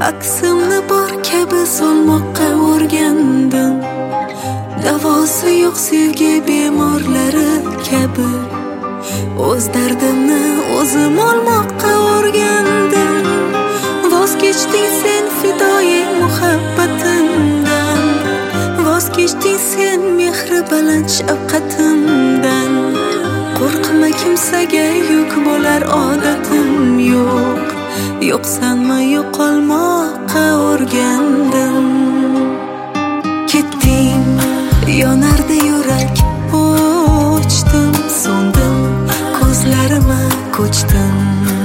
Aksimni bor kabi solmoqqa o'rgandim. Davosi yo'q sevgi bemorlari kabi o'z dardimni o'zim olmoqqa o'rgandim. Voz kechding sen fidoyi muhabbatimdan, voz kechding sen mehri baland shafqatimdan. Qo'rqma kimsaga yuk bo'lar odatim yo'q, yo'qsanmi yo'qolmoqqa o'rgandim. Ketding, yonardi yurak, o'chdim, so'ndim, ko'zlarima ko'chdim.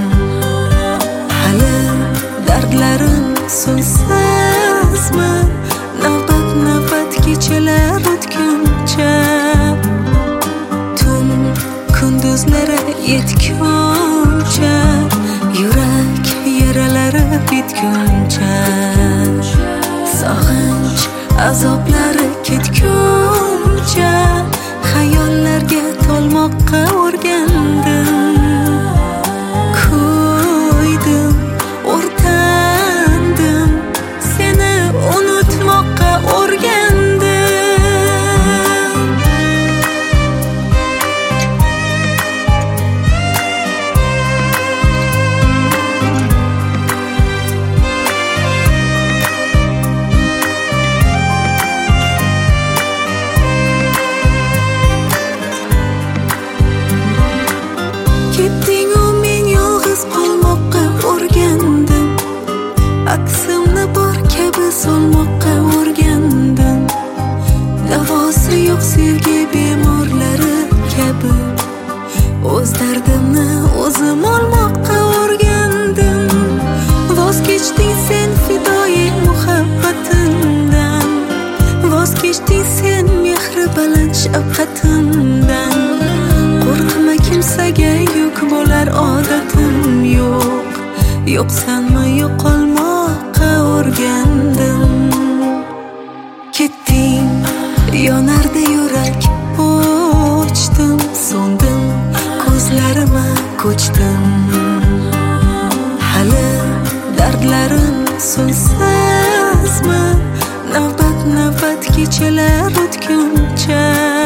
Hali dardlarim so'nsizmi? Navbat kechalar o'tguncha, tun kunduzlari yetguncha, yurak yaralari bitguncha, sog'inch azoblari ketguncha, xayollarga to'lmoqqa o'rgandim. Kuydim, o'rtandim, seni unutmoqqa o'rgandim. Ketding-u men yolg'iz qolmoqqa o'rgandim. Aksimni bor kabi solmoqqa o'rgandim. Davosi yo'q sevgi bemorlari kabi o'z dardimni o'zim olmoqqa o'rgandim. Voz kechding sen fidoyi muhabbatimdan, voz kechding sen mehri baland shafqatimdan. Qo'rqma kimsaga yuk bo'lar odatim yo'q, yo'qsanmi yo'qolmoqqa o'rgandim. Ketding, yonardi yurak, o'chdim, so'ndim, ko'zlarima ko'chdim. Hali dardlarim so'nsizmi? Navbat kechalar o'tguncha,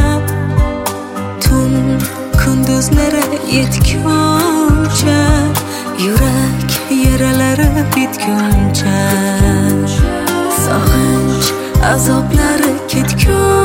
tun kunduzlari yetguncha, yurak yaralari bitguncha, sog'inch azoblari ketguncha.